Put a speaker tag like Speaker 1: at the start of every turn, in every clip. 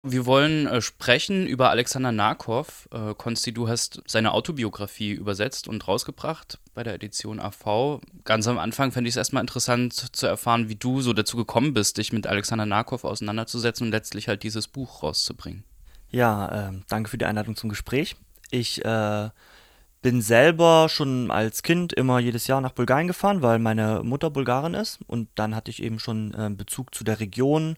Speaker 1: Wir wollen sprechen über Alexander Narkov. Konsti, du hast seine Autobiografie übersetzt und rausgebracht bei der Edition AV. Ganz am Anfang fände ich es erstmal interessant zu erfahren, wie du so dazu gekommen bist, dich mit Alexander Narkov auseinanderzusetzen und letztlich halt dieses Buch rauszubringen.
Speaker 2: Ja, danke für die Einladung zum Gespräch. Ich bin selber schon als Kind immer jedes Jahr nach Bulgarien gefahren, weil meine Mutter Bulgarin ist. Und dann hatte ich eben schon Bezug zu der Region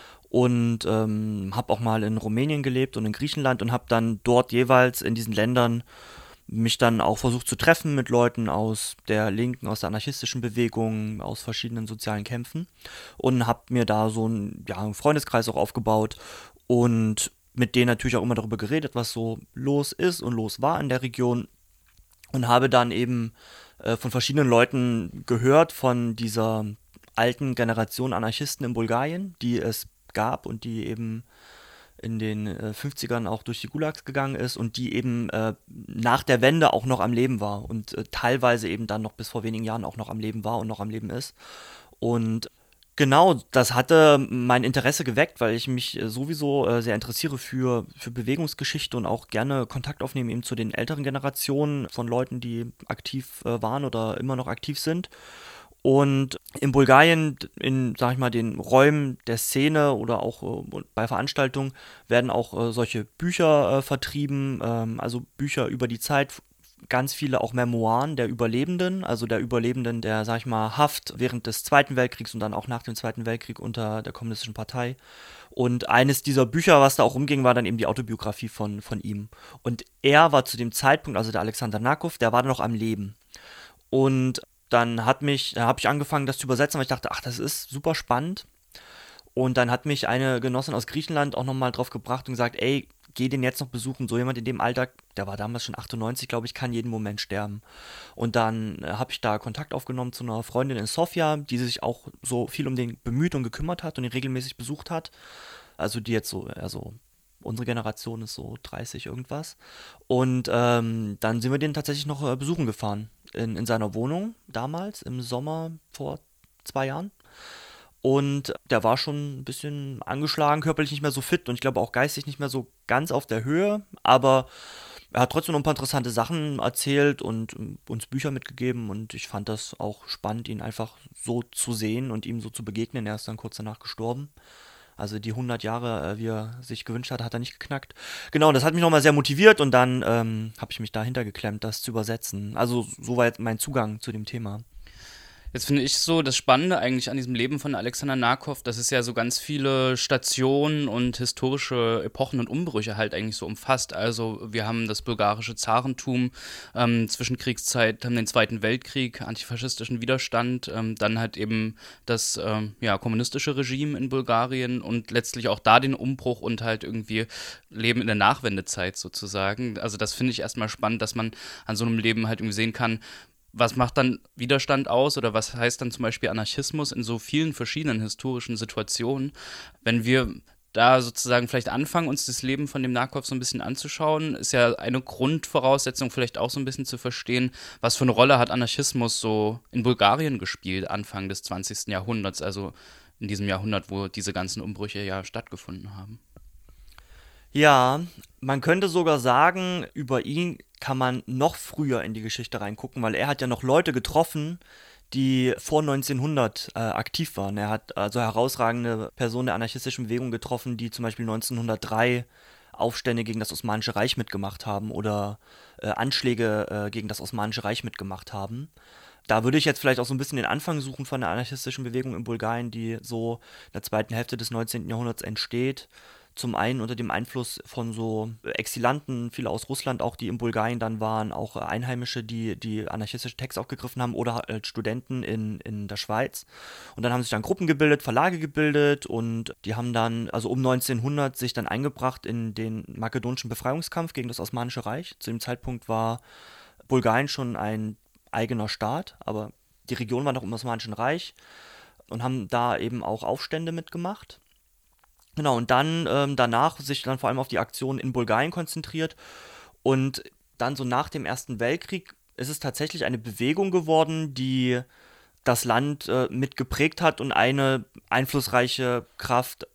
Speaker 2: und habe auch mal in Rumänien gelebt und in Griechenland und habe dann dort jeweils in diesen Ländern mich dann auch versucht zu treffen mit Leuten aus der Linken, aus der anarchistischen Bewegung, aus verschiedenen sozialen Kämpfen und habe mir da so einen Freundeskreis auch aufgebaut und mit denen natürlich auch immer darüber geredet, was so los ist und los war in der Region und habe dann eben von verschiedenen Leuten gehört von dieser alten Generation Anarchisten in Bulgarien, die es gab und die eben in den 50ern auch durch die Gulags gegangen ist und die eben nach der Wende auch noch am Leben war und teilweise eben dann noch bis vor wenigen Jahren auch noch am Leben war und noch am Leben ist. Und genau, das hatte mein Interesse geweckt, weil ich mich sowieso sehr interessiere für Bewegungsgeschichte und auch gerne Kontakt aufnehme eben zu den älteren Generationen von Leuten, die aktiv waren oder immer noch aktiv sind. Und in Bulgarien, in, sag ich mal, den Räumen der Szene oder auch bei Veranstaltungen werden auch solche Bücher vertrieben, also Bücher über die Zeit, ganz viele auch Memoiren der Überlebenden, also der Überlebenden der, sag ich mal, Haft während des Zweiten Weltkriegs und dann auch nach dem Zweiten Weltkrieg unter der Kommunistischen Partei. Und eines dieser Bücher, was da auch rumging, war dann eben die Autobiografie von ihm. Und er war zu dem Zeitpunkt, also der Alexander Narkov, der war noch am Leben. Und dann habe ich angefangen, das zu übersetzen, weil ich dachte, ach, das ist super spannend. Und dann hat mich eine Genossin aus Griechenland auch nochmal drauf gebracht und gesagt, ey, geh den jetzt noch besuchen. So jemand in dem Alter, der war damals schon 98, glaube ich, kann jeden Moment sterben. Und dann habe ich da Kontakt aufgenommen zu einer Freundin in Sofia, die sich auch so viel um den bemüht und gekümmert hat und ihn regelmäßig besucht hat. Also die jetzt so, also unsere Generation ist so 30 irgendwas. Und dann sind wir den tatsächlich noch besuchen gefahren. In seiner Wohnung damals, im Sommer vor 2 Jahren. Und der war schon ein bisschen angeschlagen, körperlich nicht mehr so fit und ich glaube auch geistig nicht mehr so ganz auf der Höhe. Aber er hat trotzdem noch ein paar interessante Sachen erzählt und uns Bücher mitgegeben. Und ich fand das auch spannend, ihn einfach so zu sehen und ihm so zu begegnen. Er ist dann kurz danach gestorben. Also die 100 Jahre, wie er sich gewünscht hat, hat er nicht geknackt. Genau, das hat mich nochmal sehr motiviert und dann habe ich mich dahinter geklemmt, das zu übersetzen. Also soweit mein Zugang zu dem Thema.
Speaker 1: Jetzt finde ich so das Spannende eigentlich an diesem Leben von Alexander Narkov, dass es ja so ganz viele Stationen und historische Epochen und Umbrüche halt eigentlich so umfasst. Also wir haben das bulgarische Zarentum, Zwischenkriegszeit, haben den Zweiten Weltkrieg, antifaschistischen Widerstand, dann halt eben das ja, kommunistische Regime in Bulgarien und letztlich auch da den Umbruch und halt irgendwie Leben in der Nachwendezeit sozusagen. Also das finde ich erstmal spannend, dass man an so einem Leben halt irgendwie sehen kann, was macht dann Widerstand aus oder was heißt dann zum Beispiel Anarchismus in so vielen verschiedenen historischen Situationen? Wenn wir da sozusagen vielleicht anfangen, uns das Leben von dem Narkov so ein bisschen anzuschauen, ist ja eine Grundvoraussetzung vielleicht auch so ein bisschen zu verstehen, was für eine Rolle hat Anarchismus so in Bulgarien gespielt, Anfang des 20. Jahrhunderts, also in diesem Jahrhundert, wo diese ganzen Umbrüche ja stattgefunden haben.
Speaker 2: Ja, man könnte sogar sagen, über ihn kann man noch früher in die Geschichte reingucken, weil er hat ja noch Leute getroffen, die vor 1900 aktiv waren. Er hat also herausragende Personen der anarchistischen Bewegung getroffen, die zum Beispiel 1903 Aufstände gegen das Osmanische Reich mitgemacht haben oder Anschläge gegen das Osmanische Reich mitgemacht haben. Da würde ich jetzt vielleicht auch so ein bisschen den Anfang suchen von der anarchistischen Bewegung in Bulgarien, die so in der zweiten Hälfte des 19. Jahrhunderts entsteht. Zum einen unter dem Einfluss von so Exilanten, viele aus Russland auch, die in Bulgarien dann waren, auch Einheimische, die anarchistische Texte aufgegriffen haben oder halt Studenten in der Schweiz. Und dann haben sich dann Gruppen gebildet, Verlage gebildet und die haben dann, also um 1900, sich dann eingebracht in den makedonischen Befreiungskampf gegen das Osmanische Reich. Zu dem Zeitpunkt war Bulgarien schon ein eigener Staat, aber die Region war noch im Osmanischen Reich und haben da eben auch Aufstände mitgemacht. Genau, und dann danach sich dann vor allem auf die Aktion in Bulgarien konzentriert. Und dann so nach dem Ersten Weltkrieg ist es tatsächlich eine Bewegung geworden, die das Land mit geprägt hat und eine einflussreiche Kraft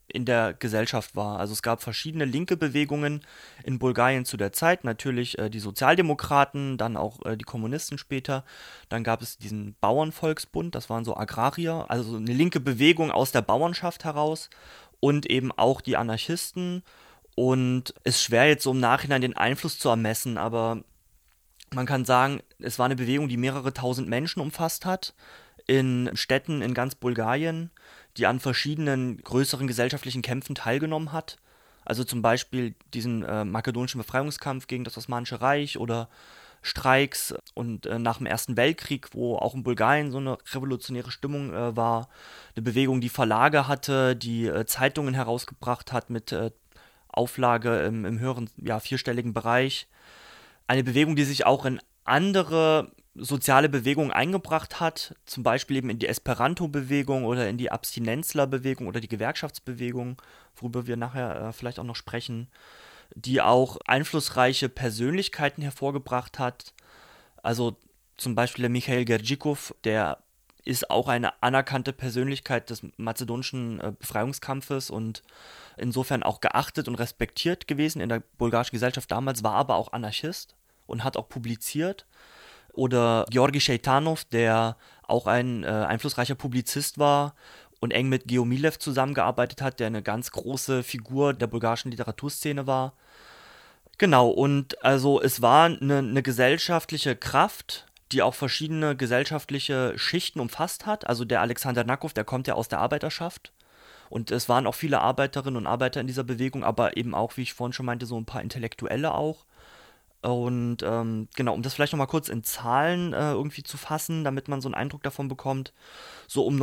Speaker 2: in der Gesellschaft war. Also es gab verschiedene linke Bewegungen in Bulgarien zu der Zeit, natürlich die Sozialdemokraten, dann auch die Kommunisten später. Dann gab es diesen Bauernvolksbund, das waren so Agrarier, also eine linke Bewegung aus der Bauernschaft heraus und eben auch die Anarchisten. Und es ist schwer jetzt so im Nachhinein den Einfluss zu ermessen, aber man kann sagen, es war eine Bewegung, die mehrere tausend Menschen umfasst hat, in Städten in ganz Bulgarien, die an verschiedenen größeren gesellschaftlichen Kämpfen teilgenommen hat. Also zum Beispiel diesen makedonischen Befreiungskampf gegen das Osmanische Reich oder Streiks und nach dem Ersten Weltkrieg, wo auch in Bulgarien so eine revolutionäre Stimmung war. Eine Bewegung, die Verlage hatte, die Zeitungen herausgebracht hat mit Auflage im höheren, ja, vierstelligen Bereich. Eine Bewegung, die sich auch in andere soziale Bewegungen eingebracht hat, zum Beispiel eben in die Esperanto-Bewegung oder in die Abstinenzler-Bewegung oder die Gewerkschaftsbewegung, worüber wir nachher vielleicht auch noch sprechen, die auch einflussreiche Persönlichkeiten hervorgebracht hat. Also zum Beispiel der Michail Gergikov, der ist auch eine anerkannte Persönlichkeit des mazedonischen Befreiungskampfes und insofern auch geachtet und respektiert gewesen in der bulgarischen Gesellschaft damals, war aber auch Anarchist und hat auch publiziert. Oder Georgi Sheitanov, der auch ein einflussreicher Publizist war und eng mit Geo Milev zusammengearbeitet hat, der eine ganz große Figur der bulgarischen Literaturszene war. Genau, und also es war eine gesellschaftliche Kraft, die auch verschiedene gesellschaftliche Schichten umfasst hat. Also der Alexander Nakov, der kommt ja aus der Arbeiterschaft. Und es waren auch viele Arbeiterinnen und Arbeiter in dieser Bewegung, aber eben auch, wie ich vorhin schon meinte, so ein paar Intellektuelle auch. Und genau, um das vielleicht nochmal kurz in Zahlen irgendwie zu fassen, damit man so einen Eindruck davon bekommt. So um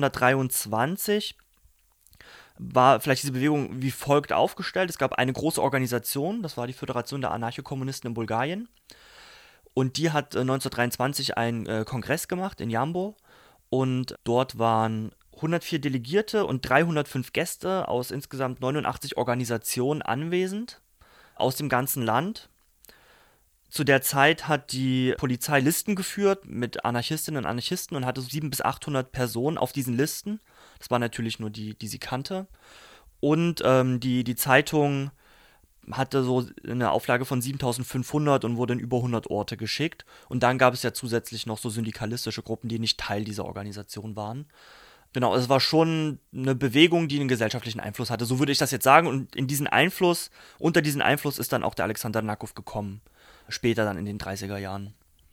Speaker 2: 1923 war vielleicht diese Bewegung wie folgt aufgestellt. Es gab eine große Organisation, das war die Föderation der Anarchokommunisten in Bulgarien. Und die hat 1923 einen Kongress gemacht in Jambo. Und dort waren 104 Delegierte und 305 Gäste aus insgesamt 89 Organisationen anwesend, aus dem ganzen Land. Zu der Zeit hat die Polizei Listen geführt mit Anarchistinnen und Anarchisten und hatte so 700 bis 800 Personen auf diesen Listen. Das war natürlich nur die sie kannte. Und die Zeitung hatte so eine Auflage von 7500 und wurde in über 100 Orte geschickt. Und dann gab es ja zusätzlich noch so syndikalistische Gruppen, die nicht Teil dieser Organisation waren. Genau, es war schon eine Bewegung, die einen gesellschaftlichen Einfluss hatte. So würde ich das jetzt sagen. Und unter diesen Einfluss ist dann auch der Alexander Nakov gekommen. Später dann in den 30er Jahren.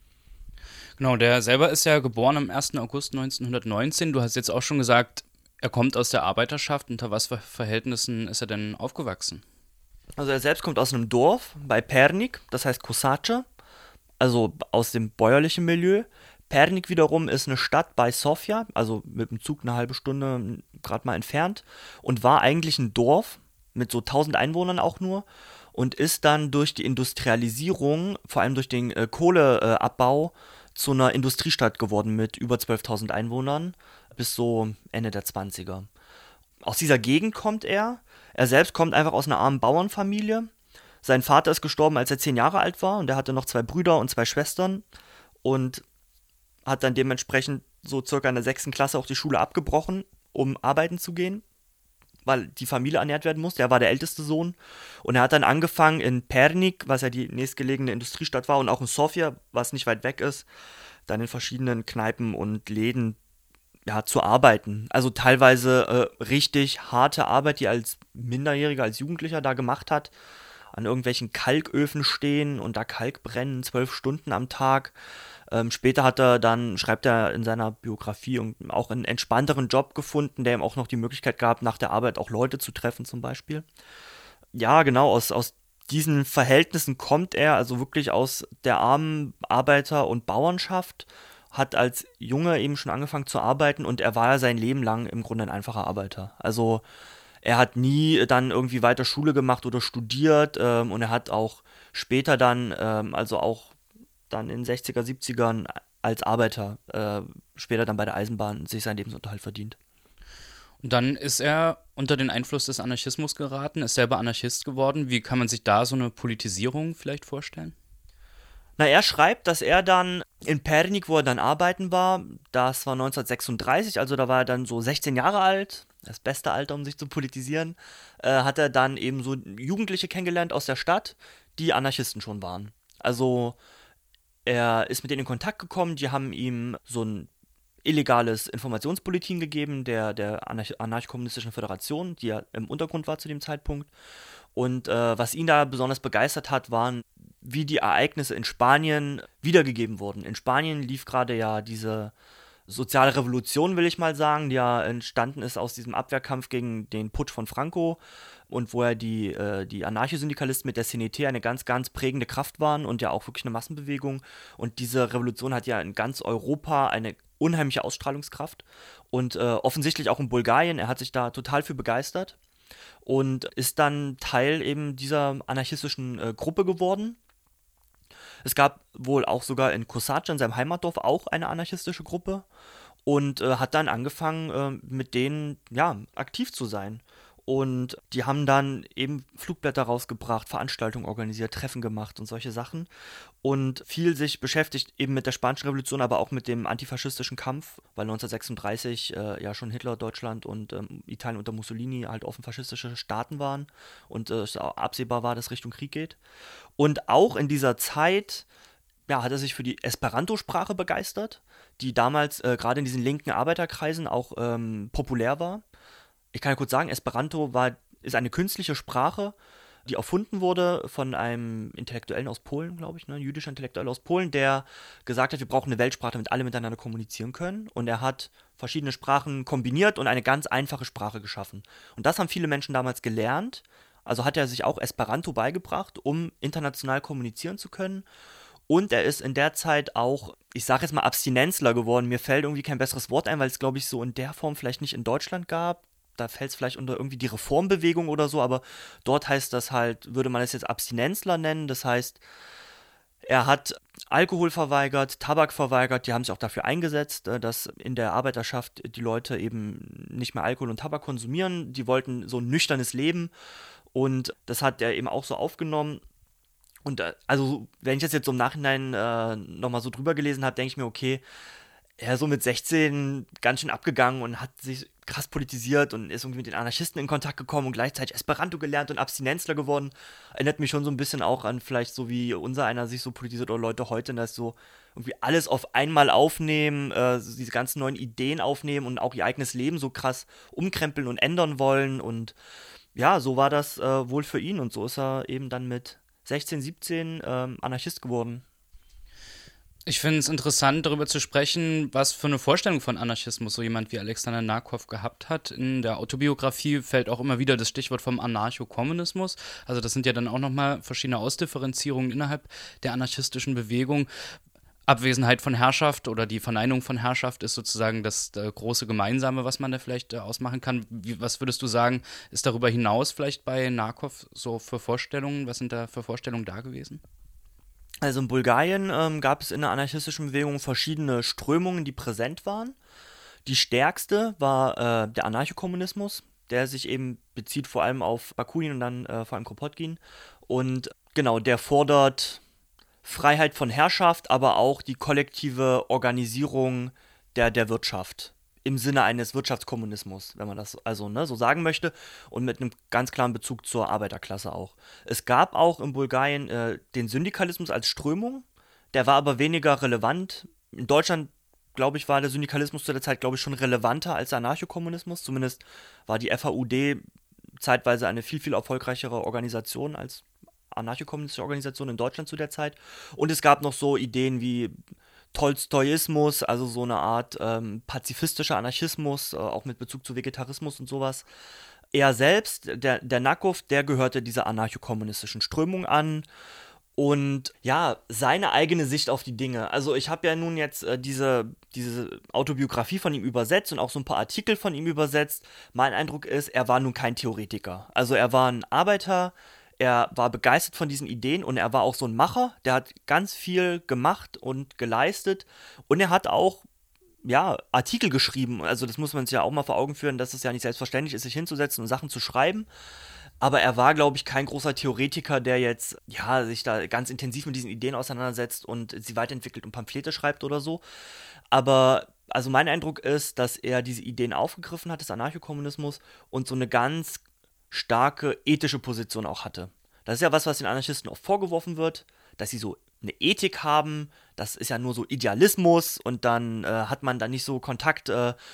Speaker 1: Genau, der selber ist ja geboren am 1. August 1919. Du hast jetzt auch schon gesagt, er kommt aus der Arbeiterschaft. Unter was für Verhältnissen ist er denn aufgewachsen?
Speaker 2: Also er selbst kommt aus einem Dorf bei Pernik, das heißt Kosace, also aus dem bäuerlichen Milieu. Pernik wiederum ist eine Stadt bei Sofia, also mit dem Zug eine halbe Stunde gerade mal entfernt und war eigentlich ein Dorf mit so 1000 Einwohnern auch nur und ist dann durch die Industrialisierung, vor allem durch den Kohleabbau, zu einer Industriestadt geworden mit über 12.000 Einwohnern bis so Ende der 20er. Aus dieser Gegend kommt er. Er selbst kommt einfach aus einer armen Bauernfamilie. Sein Vater ist gestorben, als er 10 Jahre alt war und er hatte noch 2 Brüder und 2 Schwestern und hat dann dementsprechend so circa in der 6. Klasse auch die Schule abgebrochen, um arbeiten zu gehen, weil die Familie ernährt werden musste. Er war der älteste Sohn und er hat dann angefangen in Pernik, was ja die nächstgelegene Industriestadt war, und auch in Sofia, was nicht weit weg ist, dann in verschiedenen Kneipen und Läden zu arbeiten. Also teilweise richtig harte Arbeit, die er als Minderjähriger, als Jugendlicher da gemacht hat. An irgendwelchen Kalköfen stehen und da Kalk brennen, 12 Stunden am Tag. Später schreibt er in seiner Biografie auch einen entspannteren Job gefunden, der ihm auch noch die Möglichkeit gab, nach der Arbeit auch Leute zu treffen zum Beispiel. Ja, genau, aus diesen Verhältnissen kommt er, also wirklich aus der armen Arbeiter- und Bauernschaft, hat als Junge eben schon angefangen zu arbeiten und er war ja sein Leben lang im Grunde ein einfacher Arbeiter. Also er hat nie dann irgendwie weiter Schule gemacht oder studiert und er hat auch später dann, also auch dann in den 60er, 70ern als Arbeiter, später dann bei der Eisenbahn, sich seinen Lebensunterhalt verdient.
Speaker 1: Und dann ist er unter den Einfluss des Anarchismus geraten, ist selber Anarchist geworden. Wie kann man sich da so eine Politisierung vielleicht vorstellen?
Speaker 2: Na, er schreibt, dass er dann in Pernik, wo er dann arbeiten war, das war 1936, also da war er dann so 16 Jahre alt, das beste Alter, um sich zu politisieren, hat er dann eben so Jugendliche kennengelernt aus der Stadt, die Anarchisten schon waren. Also er ist mit denen in Kontakt gekommen, die haben ihm so ein illegales Informationsbulletin gegeben, der Anarcho-Kommunistischen Föderation, die ja im Untergrund war zu dem Zeitpunkt. Und was ihn da besonders begeistert hat, waren, wie die Ereignisse in Spanien wiedergegeben wurden. In Spanien lief gerade ja diese soziale Revolution, will ich mal sagen, die ja entstanden ist aus diesem Abwehrkampf gegen den Putsch von Franco und wo ja die Anarchosyndikalisten mit der CNT eine ganz, ganz prägende Kraft waren und ja auch wirklich eine Massenbewegung. Und diese Revolution hat ja in ganz Europa eine unheimliche Ausstrahlungskraft und offensichtlich auch in Bulgarien. Er hat sich da total für begeistert und ist dann Teil eben dieser anarchistischen Gruppe geworden. Es gab wohl auch sogar in Kosace, in seinem Heimatdorf, auch eine anarchistische Gruppe und hat dann angefangen, mit denen ja, aktiv zu sein. Und die haben dann eben Flugblätter rausgebracht, Veranstaltungen organisiert, Treffen gemacht und solche Sachen. Und viel sich beschäftigt eben mit der Spanischen Revolution, aber auch mit dem antifaschistischen Kampf, weil 1936 ja schon Hitler, Deutschland und Italien unter Mussolini halt offen faschistische Staaten waren und es auch absehbar war, dass Richtung Krieg geht. Und auch in dieser Zeit ja, hat er sich für die Esperanto-Sprache begeistert, die damals gerade in diesen linken Arbeiterkreisen auch populär war. Ich kann ja kurz sagen, ist eine künstliche Sprache, die erfunden wurde von einem Intellektuellen aus Polen, glaube ich, ne, ein jüdischer Intellektueller aus Polen, der gesagt hat, wir brauchen eine Weltsprache, damit alle miteinander kommunizieren können. Und er hat verschiedene Sprachen kombiniert und eine ganz einfache Sprache geschaffen. Und das haben viele Menschen damals gelernt. Also hat er sich auch Esperanto beigebracht, um international kommunizieren zu können. Und er ist in der Zeit auch, ich sage jetzt mal, Abstinenzler geworden. Mir fällt irgendwie kein besseres Wort ein, weil es, glaube ich, so in der Form vielleicht nicht in Deutschland gab. Da fällt es vielleicht unter irgendwie die Reformbewegung oder so, aber dort heißt das halt, würde man es jetzt Abstinenzler nennen. Das heißt, er hat Alkohol verweigert, Tabak verweigert, die haben sich auch dafür eingesetzt, dass in der Arbeiterschaft die Leute eben nicht mehr Alkohol und Tabak konsumieren. Die wollten so ein nüchternes Leben und das hat er eben auch so aufgenommen. Und also, wenn ich das jetzt so im Nachhinein nochmal so drüber gelesen habe, denke ich mir, okay, er ist so mit 16 ganz schön abgegangen und hat sich krass politisiert und ist irgendwie mit den Anarchisten in Kontakt gekommen und gleichzeitig Esperanto gelernt und Abstinenzler geworden. Erinnert mich schon so ein bisschen auch an vielleicht so, wie unser einer sich so politisiert oder Leute heute, dass so irgendwie alles auf einmal aufnehmen, so diese ganzen neuen Ideen aufnehmen und auch ihr eigenes Leben so krass umkrempeln und ändern wollen. Und ja, so war das wohl für ihn und so ist er eben dann mit 16, 17 Anarchist geworden.
Speaker 1: Ich finde es interessant, darüber zu sprechen, was für eine Vorstellung von Anarchismus so jemand wie Alexander Narkov gehabt hat. In der Autobiografie fällt auch immer wieder das Stichwort vom Anarchokommunismus. Also das sind ja dann auch nochmal verschiedene Ausdifferenzierungen innerhalb der anarchistischen Bewegung. Abwesenheit von Herrschaft oder die Verneinung von Herrschaft ist sozusagen das große Gemeinsame, was man da vielleicht ausmachen kann. Was würdest du sagen, ist darüber hinaus vielleicht bei Narkov so für Vorstellungen? Was sind da für Vorstellungen da gewesen?
Speaker 2: Also in Bulgarien gab es in der anarchistischen Bewegung verschiedene Strömungen, die präsent waren. Die stärkste war der Anarchokommunismus, der sich eben bezieht vor allem auf Bakunin und dann vor allem Kropotkin. Und genau, der fordert Freiheit von Herrschaft, aber auch die kollektive Organisierung der Wirtschaft im Sinne eines Wirtschaftskommunismus, wenn man das also ne, so sagen möchte, und mit einem ganz klaren Bezug zur Arbeiterklasse auch. Es gab auch in Bulgarien den Syndikalismus als Strömung, der war aber weniger relevant. In Deutschland, glaube ich, war der Syndikalismus zu der Zeit, glaube ich, schon relevanter als der Anarchokommunismus. Zumindest war die FAUD zeitweise eine viel, viel erfolgreichere Organisation als anarchokommunistische Organisation in Deutschland zu der Zeit. Und es gab noch so Ideen wie Tolstoismus, also so eine Art pazifistischer Anarchismus, auch mit Bezug zu Vegetarismus und sowas. Er selbst, der Nakov, der gehörte dieser anarchokommunistischen Strömung an und ja, seine eigene Sicht auf die Dinge. Also ich habe ja nun jetzt diese Autobiografie von ihm übersetzt und auch so ein paar Artikel von ihm übersetzt. Mein Eindruck ist, er war nun kein Theoretiker. Also er war ein Arbeiter, er war begeistert von diesen Ideen und er war auch so ein Macher, der hat ganz viel gemacht und geleistet und er hat auch, ja, Artikel geschrieben. Also das muss man sich ja auch mal vor Augen führen, dass es ja nicht selbstverständlich ist, sich hinzusetzen und Sachen zu schreiben. Aber er war, glaube ich, kein großer Theoretiker, der jetzt, ja, sich da ganz intensiv mit diesen Ideen auseinandersetzt und sie weiterentwickelt und Pamphlete schreibt oder so. Aber Also mein Eindruck ist, dass er diese Ideen aufgegriffen hat des Anarchokommunismus und so eine ganz starke ethische Position auch hatte. Das ist ja was den Anarchisten oft vorgeworfen wird, dass sie so eine Ethik haben. Das ist ja nur so Idealismus und dann hat man da nicht so Kontakt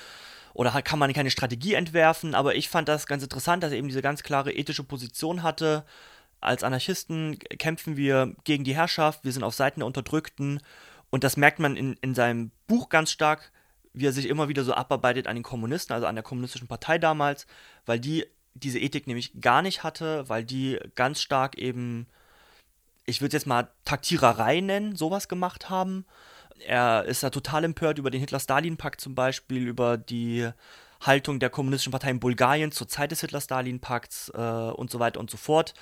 Speaker 2: oder kann man keine Strategie entwerfen. Aber ich fand das ganz interessant, dass er eben diese ganz klare ethische Position hatte. Als Anarchisten kämpfen wir gegen die Herrschaft, wir sind auf Seiten der Unterdrückten. Und das merkt man in seinem Buch ganz stark, wie er sich immer wieder so abarbeitet an den Kommunisten, also an der kommunistischen Partei damals, weil die diese Ethik nämlich gar nicht hatte, weil die ganz stark eben, ich würde es jetzt mal Taktiererei nennen, sowas gemacht haben. Er ist da total empört über den Hitler-Stalin-Pakt zum Beispiel, über die Haltung der kommunistischen Partei in Bulgarien zur Zeit des Hitler-Stalin-Pakts und so weiter und so fort.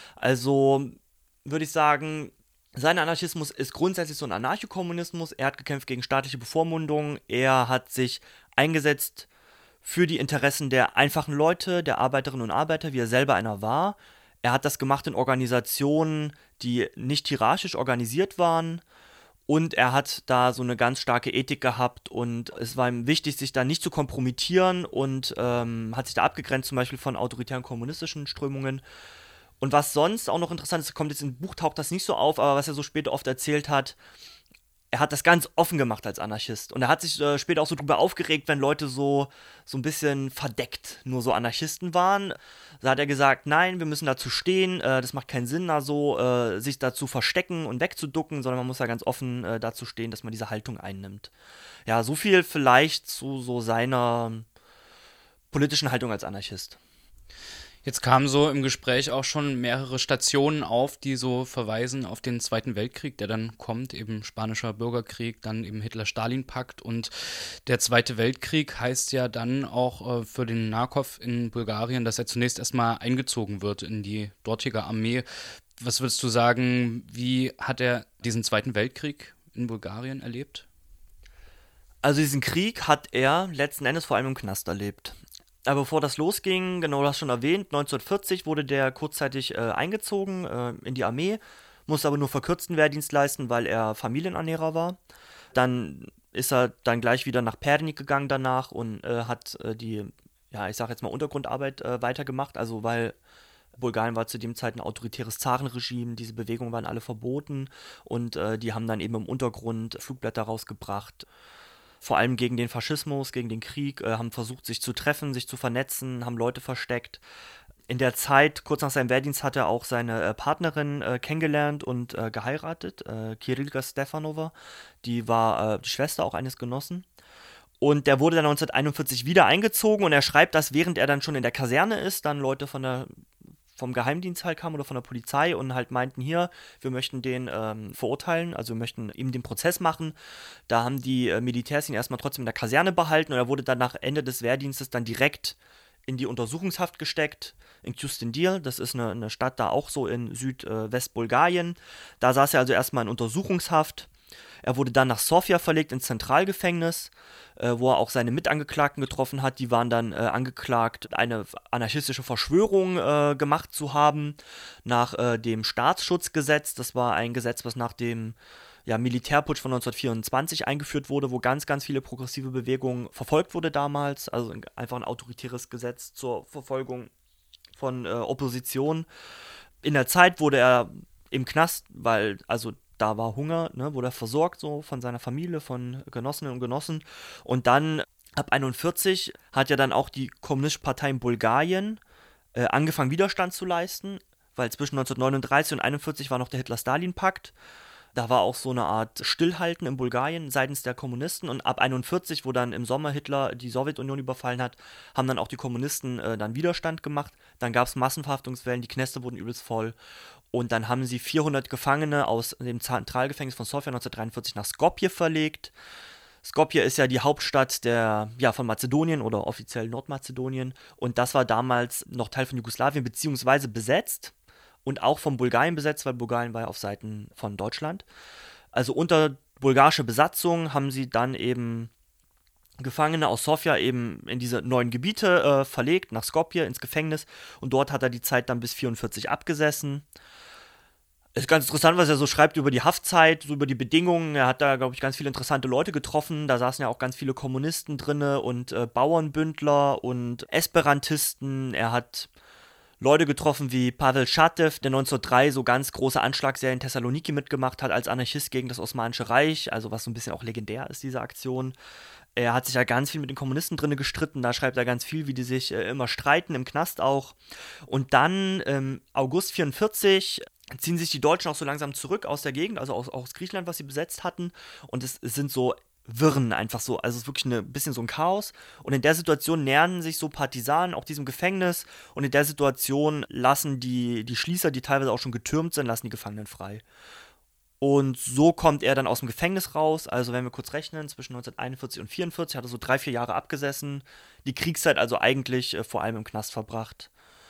Speaker 2: Also würde ich sagen, sein Anarchismus ist grundsätzlich so ein Anarchokommunismus. Er hat gekämpft gegen staatliche Bevormundung. Er hat sich eingesetzt für die Interessen der einfachen Leute, der Arbeiterinnen und Arbeiter, wie er selber einer war. Er hat das gemacht in Organisationen, die nicht hierarchisch organisiert waren. Und er hat da so eine ganz starke Ethik gehabt und es war ihm wichtig, sich da nicht zu kompromittieren und hat sich da abgegrenzt, zum Beispiel von autoritären kommunistischen Strömungen. Und was sonst auch noch interessant ist, kommt jetzt im Buch, taucht das nicht so auf, aber was er so später oft erzählt hat, er hat das ganz offen gemacht als Anarchist. Und er hat sich später auch so drüber aufgeregt, wenn Leute so ein bisschen verdeckt nur so Anarchisten waren. Da hat er gesagt, nein, wir müssen dazu stehen, das macht keinen Sinn, da so sich dazu verstecken und wegzuducken, sondern man muss da ganz offen dazu stehen, dass man diese Haltung einnimmt. Ja, so viel vielleicht zu so seiner politischen Haltung als Anarchist.
Speaker 1: Jetzt kamen so im Gespräch auch schon mehrere Stationen auf, die so verweisen auf den Zweiten Weltkrieg, der dann kommt, eben Spanischer Bürgerkrieg, dann eben Hitler-Stalin-Pakt und der Zweite Weltkrieg heißt ja dann auch für den Narkov in Bulgarien, dass er zunächst erstmal eingezogen wird in die dortige Armee. Was würdest du sagen, wie hat er diesen Zweiten Weltkrieg in Bulgarien erlebt?
Speaker 2: Also diesen Krieg hat er letzten Endes vor allem im Knast erlebt. Aber bevor das losging, genau, du hast schon erwähnt, 1940 wurde der kurzzeitig eingezogen in die Armee, musste aber nur verkürzten Wehrdienst leisten, weil er Familienernährer war. Dann ist er dann gleich wieder nach Pernik gegangen danach und hat die, ja, ich sag jetzt mal Untergrundarbeit weitergemacht, also weil Bulgarien war zu dem Zeit ein autoritäres Zarenregime, diese Bewegungen waren alle verboten und die haben dann eben im Untergrund Flugblätter rausgebracht, vor allem gegen den Faschismus, gegen den Krieg, haben versucht, sich zu treffen, sich zu vernetzen, haben Leute versteckt. In der Zeit, kurz nach seinem Wehrdienst, hat er auch seine Partnerin kennengelernt und geheiratet, Kirilka Stefanova. Die war die Schwester auch eines Genossen. Und der wurde dann 1941 wieder eingezogen und er schreibt, dass während er dann schon in der Kaserne ist, dann Leute vom Geheimdienst halt kamen oder von der Polizei und halt meinten, hier, wir möchten den verurteilen, also wir möchten ihm den Prozess machen. Da haben die Militärs ihn erstmal trotzdem in der Kaserne behalten und er wurde dann nach Ende des Wehrdienstes dann direkt in die Untersuchungshaft gesteckt, in Kyustendil, das ist eine Stadt da auch so in Südwestbulgarien. Da saß er also erstmal in Untersuchungshaft. Er wurde dann nach Sofia verlegt, ins Zentralgefängnis, wo er auch seine Mitangeklagten getroffen hat. Die waren dann angeklagt, eine anarchistische Verschwörung gemacht zu haben nach dem Staatsschutzgesetz. Das war ein Gesetz, was nach dem Militärputsch von 1924 eingeführt wurde, wo ganz, ganz viele progressive Bewegungen verfolgt wurde damals. Also einfach ein autoritäres Gesetz zur Verfolgung von Opposition. In der Zeit wurde er im Knast, weil also da war Hunger, ne, wurde er versorgt so von seiner Familie, von Genossinnen und Genossen. Und dann ab 1941 hat ja dann auch die Kommunistische Partei in Bulgarien angefangen, Widerstand zu leisten, weil zwischen 1939 und 1941 war noch der Hitler-Stalin-Pakt. Da war auch so eine Art Stillhalten in Bulgarien seitens der Kommunisten und ab 1941, wo dann im Sommer Hitler die Sowjetunion überfallen hat, haben dann auch die Kommunisten dann Widerstand gemacht. Dann gab es Massenverhaftungswellen, die Knäste wurden übelst voll und dann haben sie 400 Gefangene aus dem Zentralgefängnis von Sofia 1943 nach Skopje verlegt. Skopje ist ja die Hauptstadt von Mazedonien oder offiziell Nordmazedonien und das war damals noch Teil von Jugoslawien beziehungsweise besetzt. Und auch von Bulgarien besetzt, weil Bulgarien war ja auf Seiten von Deutschland. Also unter bulgarischer Besatzung haben sie dann eben Gefangene aus Sofia eben in diese neuen Gebiete verlegt, nach Skopje ins Gefängnis. Und dort hat er die Zeit dann bis 1944 abgesessen. Ist ganz interessant, was er so schreibt über die Haftzeit, so über die Bedingungen. Er hat da, glaube ich, ganz viele interessante Leute getroffen. Da saßen ja auch ganz viele Kommunisten drinne und Bauernbündler und Esperantisten. Er hat Leute getroffen wie Pavel Schatew, der 1903 so ganz große Anschlagsserien in Thessaloniki mitgemacht hat als Anarchist gegen das Osmanische Reich, also was so ein bisschen auch legendär ist, diese Aktion. Er hat sich ja ganz viel mit den Kommunisten drinne gestritten, da schreibt er ganz viel, wie die sich immer streiten, im Knast auch. Und dann August 44 ziehen sich die Deutschen auch so langsam zurück aus der Gegend, also aus Griechenland, was sie besetzt hatten. Und es sind so Wirren einfach so, also es ist wirklich ein bisschen so ein Chaos. Und in der Situation nähern sich so Partisanen auch diesem Gefängnis. Und in der Situation lassen die Schließer, die teilweise auch schon getürmt sind, lassen die Gefangenen frei. Und so kommt er dann aus dem Gefängnis raus. Also wenn wir kurz rechnen, zwischen 1941 und 1944 hat er so 3-4 Jahre abgesessen. Die Kriegszeit also eigentlich vor allem im Knast verbracht.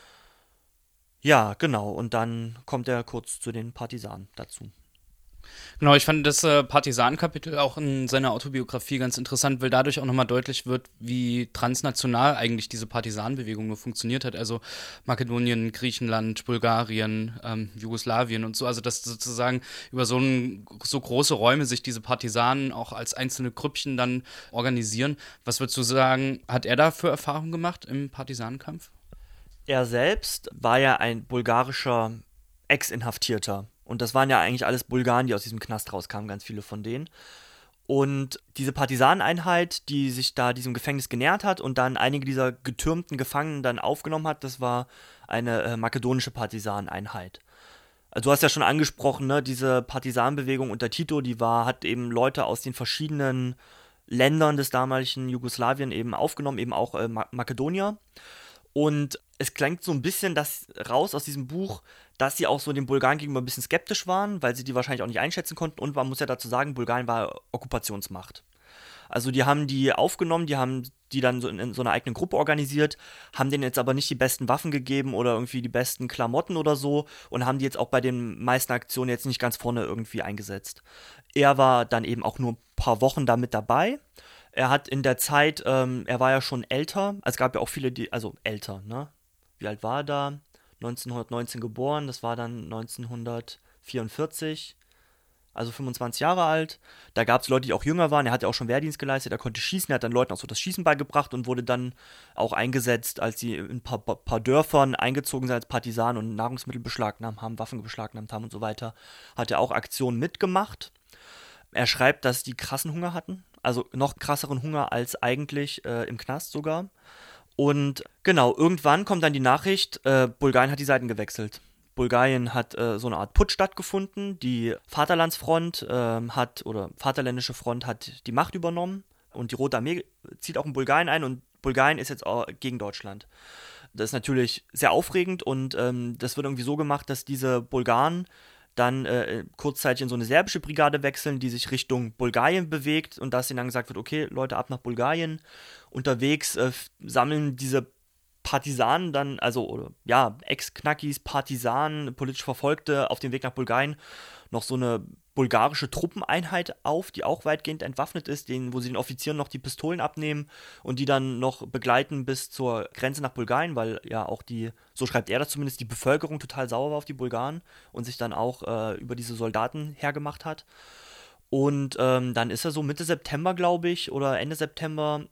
Speaker 2: Ja, genau. Und dann kommt er kurz zu den Partisanen dazu.
Speaker 1: Genau, ich fand das Partisanenkapitel auch in seiner Autobiografie ganz interessant, weil dadurch auch nochmal deutlich wird, wie transnational eigentlich diese Partisanenbewegung nur funktioniert hat. Also Makedonien, Griechenland, Bulgarien, Jugoslawien und so. Also dass sozusagen über so große Räume sich diese Partisanen auch als einzelne Grüppchen dann organisieren. Was würdest du sagen, hat er da für Erfahrungen gemacht im Partisanenkampf?
Speaker 2: Er selbst war ja ein bulgarischer Ex-Inhaftierter. Und das waren ja eigentlich alles Bulgaren, die aus diesem Knast rauskamen, ganz viele von denen. Und diese Partisaneneinheit, die sich da diesem Gefängnis genähert hat und dann einige dieser getürmten Gefangenen dann aufgenommen hat, das war eine makedonische Partisaneneinheit. Also du hast ja schon angesprochen, ne, diese Partisanenbewegung unter Tito, hat eben Leute aus den verschiedenen Ländern des damaligen Jugoslawien eben aufgenommen, eben auch Makedonier. Und es klingt so ein bisschen raus aus diesem Buch, dass sie auch so den Bulgaren gegenüber ein bisschen skeptisch waren, weil sie die wahrscheinlich auch nicht einschätzen konnten. Und man muss ja dazu sagen, Bulgarien war Okkupationsmacht. Also die haben die aufgenommen, die haben die dann so in so einer eigenen Gruppe organisiert, haben denen jetzt aber nicht die besten Waffen gegeben oder irgendwie die besten Klamotten oder so und haben die jetzt auch bei den meisten Aktionen jetzt nicht ganz vorne irgendwie eingesetzt. Er war dann eben auch nur ein paar Wochen da mit dabei. Er hat in der Zeit, er war ja schon älter, es gab ja auch viele, also älter, ne? Wie alt war er da? 1919 geboren, das war dann 1944, also 25 Jahre alt. Da gab es Leute, die auch jünger waren, er hat ja auch schon Wehrdienst geleistet, er konnte schießen, er hat dann Leuten auch so das Schießen beigebracht und wurde dann auch eingesetzt, als sie in ein paar Dörfern eingezogen sind als Partisanen und Nahrungsmittel beschlagnahmt haben, Waffen beschlagnahmt haben und so weiter. Hat er auch Aktionen mitgemacht. Er schreibt, dass die krassen Hunger hatten, also noch krasseren Hunger als eigentlich im Knast sogar. Und genau, irgendwann kommt dann die Nachricht, Bulgarien hat die Seiten gewechselt. Bulgarien hat so eine Art Putsch stattgefunden, die Vaterlandsfront Vaterländische Front hat die Macht übernommen und die Rote Armee zieht auch in Bulgarien ein und Bulgarien ist jetzt auch gegen Deutschland. Das ist natürlich sehr aufregend und das wird irgendwie so gemacht, dass diese Bulgaren dann kurzzeitig in so eine serbische Brigade wechseln, die sich Richtung Bulgarien bewegt und dass ihnen dann gesagt wird, okay, Leute, ab nach Bulgarien. Unterwegs sammeln diese Partisanen dann, Ex-Knackis, Partisanen, politisch Verfolgte auf dem Weg nach Bulgarien noch so eine bulgarische Truppeneinheit auf, die auch weitgehend entwaffnet ist, wo sie den Offizieren noch die Pistolen abnehmen und die dann noch begleiten bis zur Grenze nach Bulgarien, weil ja auch so schreibt er das zumindest, die Bevölkerung total sauer war auf die Bulgaren und sich dann auch über diese Soldaten hergemacht hat. Und dann ist er so Mitte September, glaube ich, oder Ende September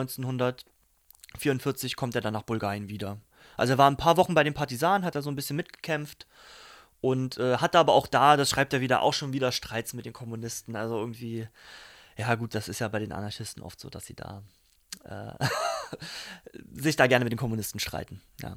Speaker 2: 1944 kommt er dann nach Bulgarien wieder. Also er war ein paar Wochen bei den Partisanen, hat er so ein bisschen mitgekämpft und hatte aber auch das schreibt er wieder, auch schon wieder Streits mit den Kommunisten. Also irgendwie, ja gut, das ist ja bei den Anarchisten oft so, dass sie da sich da gerne mit den Kommunisten streiten. Ja.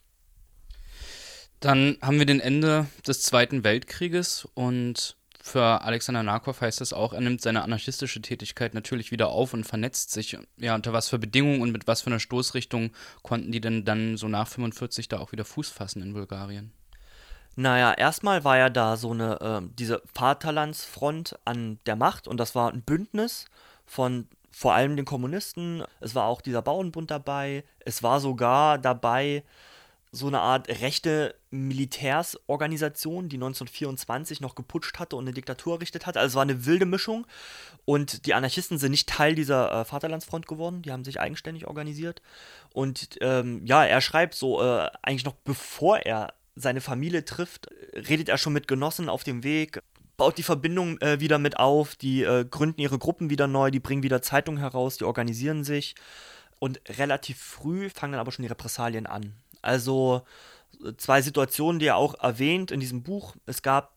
Speaker 1: Dann haben wir den Ende des Zweiten Weltkrieges und für Alexander Narkov heißt das auch, er nimmt seine anarchistische Tätigkeit natürlich wieder auf und vernetzt sich. Ja, unter was für Bedingungen und mit was für einer Stoßrichtung konnten die denn dann so nach 45 da auch wieder Fuß fassen in Bulgarien?
Speaker 2: Naja, erstmal war ja da so diese Vaterlandsfront an der Macht und das war ein Bündnis von vor allem den Kommunisten. Es war auch dieser Bauernbund dabei. Es war sogar dabei so eine Art rechte Militärsorganisation, die 1924 noch geputscht hatte und eine Diktatur errichtet hatte. Also es war eine wilde Mischung und die Anarchisten sind nicht Teil dieser Vaterlandsfront geworden, die haben sich eigenständig organisiert und er schreibt so, eigentlich noch bevor er seine Familie trifft, redet er schon mit Genossen auf dem Weg, baut die Verbindung wieder mit auf, die gründen ihre Gruppen wieder neu, die bringen wieder Zeitungen heraus, die organisieren sich und relativ früh fangen dann aber schon die Repressalien an. Also 2 Situationen, die er auch erwähnt in diesem Buch. Es gab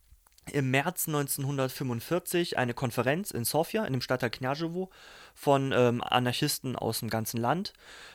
Speaker 2: im März 1945 eine Konferenz in Sofia, in dem Stadtteil Knjaževo, von Anarchisten aus dem ganzen Land.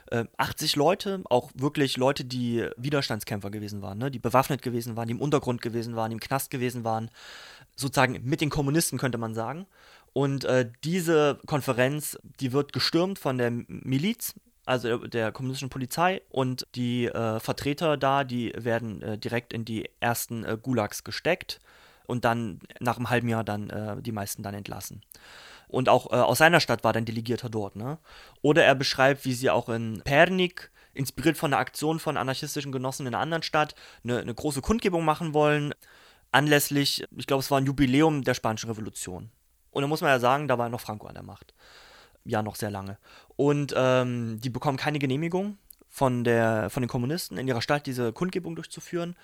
Speaker 2: 80 Leute, auch wirklich Leute, die Widerstandskämpfer gewesen waren, ne? Die bewaffnet gewesen waren, die im Untergrund gewesen waren, die im Knast gewesen waren, sozusagen mit den Kommunisten, könnte man sagen. Und diese Konferenz, die wird gestürmt von der Miliz, also der kommunistischen Polizei, und die Vertreter da, die werden direkt in die ersten Gulags gesteckt und dann nach einem halben Jahr dann die meisten dann entlassen. Und auch aus seiner Stadt war dann Delegierter dort, ne? Oder er beschreibt, wie sie auch in Pernik, inspiriert von der Aktion von anarchistischen Genossen in einer anderen Stadt, eine große Kundgebung machen wollen, anlässlich, ich glaube, es war ein Jubiläum der Spanischen Revolution. Und da muss man ja sagen, da war noch Franco an der Macht. Ja, noch sehr lange. Und die bekommen keine Genehmigung von den Kommunisten in ihrer Stadt, diese Kundgebung durchzuführen.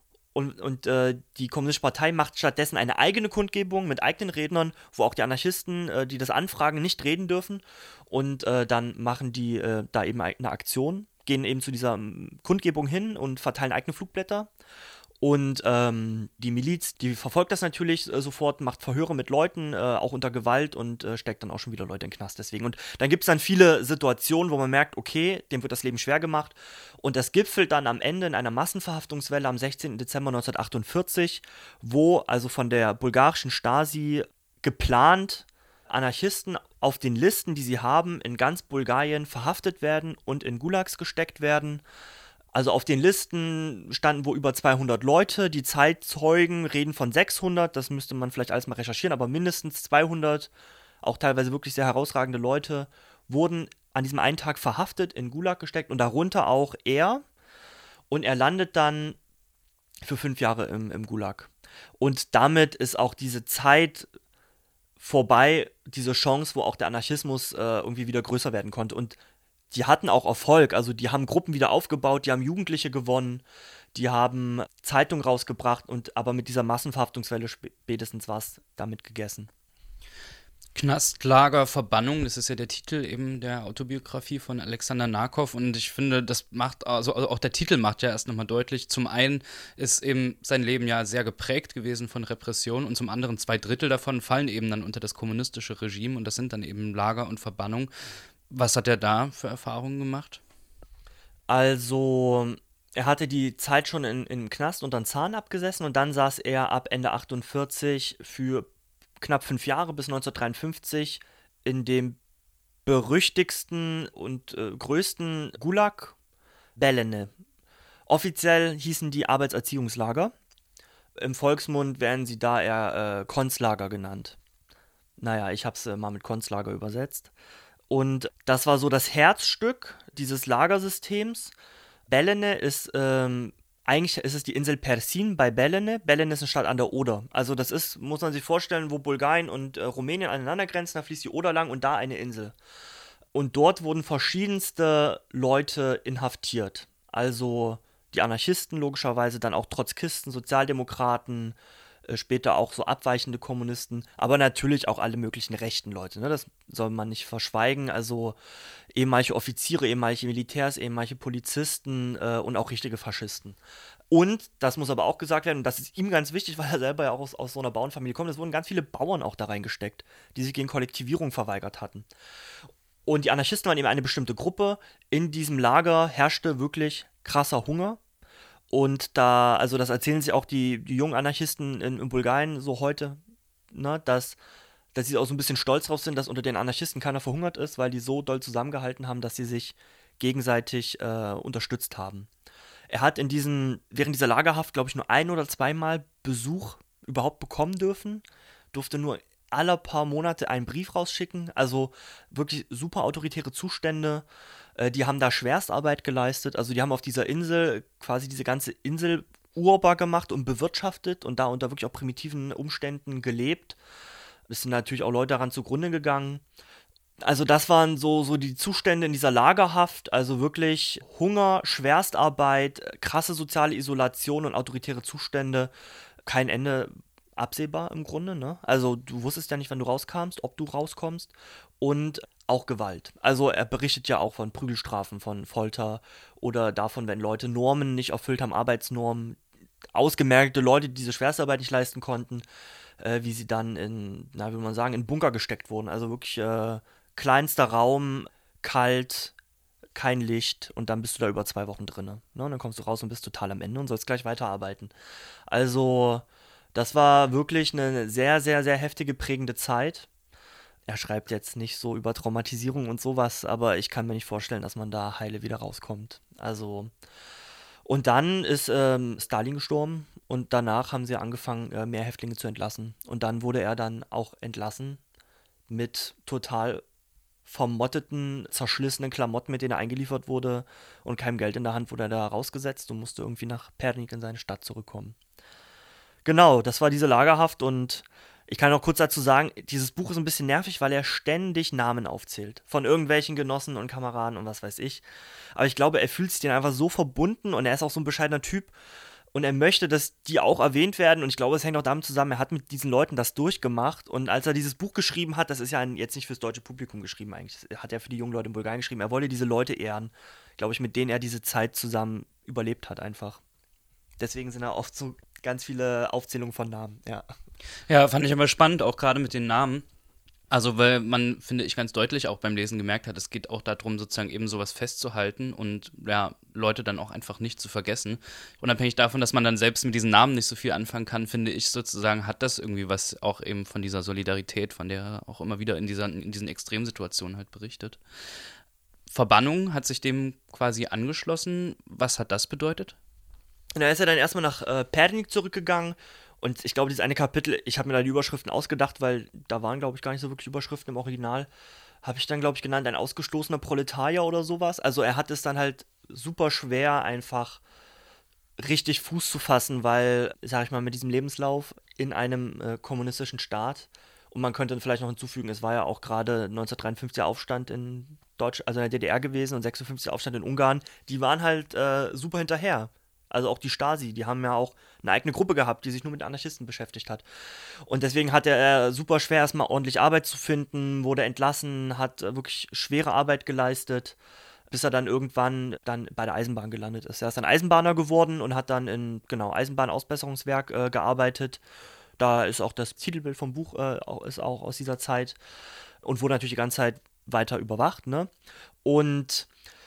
Speaker 2: Und die Kommunistische Partei macht stattdessen eine eigene Kundgebung mit eigenen Rednern, wo auch die Anarchisten, die das anfragen, nicht reden dürfen. Und dann machen die da eben eine Aktion, gehen eben zu dieser Kundgebung hin und verteilen eigene Flugblätter. Und die Miliz, die verfolgt das natürlich sofort, macht Verhöre mit Leuten, auch unter Gewalt und steckt dann auch schon wieder Leute in den Knast deswegen. Und dann gibt es dann viele Situationen, wo man merkt, okay, dem wird das Leben schwer gemacht. Und das gipfelt dann am Ende in einer Massenverhaftungswelle am 16. Dezember 1948, wo also von der bulgarischen Stasi geplant Anarchisten auf den Listen, die sie haben, in ganz Bulgarien verhaftet werden und in Gulags gesteckt werden. Also auf den Listen standen wohl über 200 Leute, die Zeitzeugen reden von 600, das müsste man vielleicht alles mal recherchieren, aber mindestens 200, auch teilweise wirklich sehr herausragende Leute, wurden an diesem einen Tag verhaftet, in Gulag gesteckt und darunter auch er. Und er landet dann für 5 Jahre im Gulag. Und damit ist auch diese Zeit vorbei, diese Chance, wo auch der Anarchismus irgendwie wieder größer werden konnte. Und die hatten auch Erfolg, also die haben Gruppen wieder aufgebaut, die haben Jugendliche gewonnen, die haben Zeitungen rausgebracht, aber mit dieser Massenverhaftungswelle spätestens war es damit gegessen.
Speaker 1: Knast, Lager, Verbannung, das ist ja der Titel eben der Autobiografie von Alexander Narkov und ich finde, das macht, also auch der Titel macht ja erst nochmal deutlich, zum einen ist eben sein Leben ja sehr geprägt gewesen von Repression und zum anderen 2/3 davon fallen eben dann unter das kommunistische Regime und das sind dann eben Lager und Verbannung. Was hat er da für Erfahrungen gemacht?
Speaker 2: Also, er hatte die Zeit schon im Knast unter den Zahn abgesessen und dann saß er ab Ende 48 für knapp 5 Jahre bis 1953 in dem berüchtigsten und größten Gulag, Belene. Offiziell hießen die Arbeitserziehungslager. Im Volksmund werden sie da eher Konzlager genannt. Naja, ich habe es mal mit Konzlager übersetzt. Und das war so das Herzstück dieses Lagersystems. Belene ist, eigentlich ist es die Insel Persin bei Belene. Belene ist eine Stadt an der Oder. Also das ist, muss man sich vorstellen, wo Bulgarien und Rumänien aneinander grenzen, da fließt die Oder lang und da eine Insel. Und dort wurden verschiedenste Leute inhaftiert. Also die Anarchisten logischerweise, dann auch Trotzkisten, Sozialdemokraten, später auch so abweichende Kommunisten, aber natürlich auch alle möglichen rechten Leute, ne? Das soll man nicht verschweigen, also ehemalige Offiziere, ehemalige Militärs, ehemalige Polizisten und auch richtige Faschisten. Und, das muss aber auch gesagt werden, und das ist ihm ganz wichtig, weil er selber ja auch aus so einer Bauernfamilie kommt, es wurden ganz viele Bauern auch da reingesteckt, die sich gegen Kollektivierung verweigert hatten. Und die Anarchisten waren eben eine bestimmte Gruppe. In diesem Lager herrschte wirklich krasser Hunger. Und da, also das erzählen sich auch die jungen Anarchisten in Bulgarien so heute, ne, dass sie auch so ein bisschen stolz drauf sind, dass unter den Anarchisten keiner verhungert ist, weil die so doll zusammengehalten haben, dass sie sich gegenseitig unterstützt haben. Er hat während dieser Lagerhaft, glaube ich, nur 1- oder 2-mal Besuch überhaupt bekommen dürfen, durfte nur alle paar Monate einen Brief rausschicken, also wirklich super autoritäre Zustände. Die haben da Schwerstarbeit geleistet, also die haben auf dieser Insel quasi diese ganze Insel urbar gemacht und bewirtschaftet und da unter wirklich auch primitiven Umständen gelebt. Es sind natürlich auch Leute daran zugrunde gegangen Also das waren so die Zustände in dieser Lagerhaft, also wirklich Hunger, Schwerstarbeit, krasse soziale Isolation und autoritäre Zustände, kein Ende absehbar im Grunde, ne? Also du wusstest ja nicht, wann du rauskamst, ob du rauskommst und auch Gewalt. Also er berichtet ja auch von Prügelstrafen, von Folter oder davon, wenn Leute Normen nicht erfüllt haben, Arbeitsnormen, ausgemerkte Leute, die diese Schwerstarbeit nicht leisten konnten, wie sie dann in, na, wie will man sagen, in Bunker gesteckt wurden. Also wirklich kleinster Raum, kalt, kein Licht und dann bist du da über 2 Wochen drin. Ne? Und dann kommst du raus und bist total am Ende und sollst gleich weiterarbeiten. Also, das war wirklich eine sehr, sehr, sehr heftige, prägende Zeit. Er schreibt jetzt nicht so über Traumatisierung und sowas, aber ich kann mir nicht vorstellen, dass man da heile wieder rauskommt. Also, und dann ist Stalin gestorben und danach haben sie angefangen, mehr Häftlinge zu entlassen. Und dann wurde er dann auch entlassen mit total vermotteten, zerschlissenen Klamotten, mit denen er eingeliefert wurde und keinem Geld in der Hand wurde er da rausgesetzt und musste irgendwie nach Pernik in seine Stadt zurückkommen. Genau, das war diese Lagerhaft und ich kann noch kurz dazu sagen, dieses Buch ist ein bisschen nervig, weil er ständig Namen aufzählt. Von irgendwelchen Genossen und Kameraden und was weiß ich. Aber ich glaube, er fühlt sich denen einfach so verbunden und er ist auch so ein bescheidener Typ. Und er möchte, dass die auch erwähnt werden. Und ich glaube, es hängt auch damit zusammen, er hat mit diesen Leuten das durchgemacht. Und als er dieses Buch geschrieben hat, das ist ja jetzt nicht fürs deutsche Publikum geschrieben eigentlich, das hat er für die jungen Leute in Bulgarien geschrieben. Er wollte diese Leute ehren, glaube ich, mit denen er diese Zeit zusammen überlebt hat einfach. Deswegen sind da oft so ganz viele Aufzählungen von Namen, ja.
Speaker 1: Ja, fand ich aber spannend, auch gerade mit den Namen. Also, weil man, finde ich, ganz deutlich auch beim Lesen gemerkt hat, es geht auch darum, sozusagen eben sowas festzuhalten und ja, Leute dann auch einfach nicht zu vergessen. Unabhängig davon, dass man dann selbst mit diesen Namen nicht so viel anfangen kann, finde ich sozusagen, hat das irgendwie was auch eben von dieser Solidarität, von der er auch immer wieder in diesen Extremsituationen halt berichtet. Verbannung hat sich dem quasi angeschlossen. Was hat das bedeutet?
Speaker 2: Und da ist er dann erstmal nach Pernik zurückgegangen. Und ich glaube, dieses eine Kapitel, ich habe mir da die Überschriften ausgedacht, weil da waren, glaube ich, gar nicht so wirklich Überschriften im Original. Habe ich dann, glaube ich, genannt, ein ausgestoßener Proletarier oder sowas. Also er hat es dann halt super schwer, einfach richtig Fuß zu fassen, weil, sag ich mal, mit diesem Lebenslauf in einem kommunistischen Staat, und man könnte vielleicht noch hinzufügen, es war ja auch gerade 1953 der Aufstand in Deutsch, also in der DDR gewesen und 56 der Aufstand in Ungarn, die waren halt super hinterher. Also auch die Stasi, die haben ja auch eine eigene Gruppe gehabt, die sich nur mit Anarchisten beschäftigt hat. Und deswegen hatte er super schwer, erstmal ordentlich Arbeit zu finden, wurde entlassen, hat wirklich schwere Arbeit geleistet, bis er dann irgendwann dann bei der Eisenbahn gelandet ist. Er ist dann Eisenbahner geworden und hat dann in, genau, Eisenbahnausbesserungswerk gearbeitet. Da ist auch das Titelbild vom Buch ist auch aus dieser Zeit und wurde natürlich die ganze Zeit weiter überwacht, ne? Und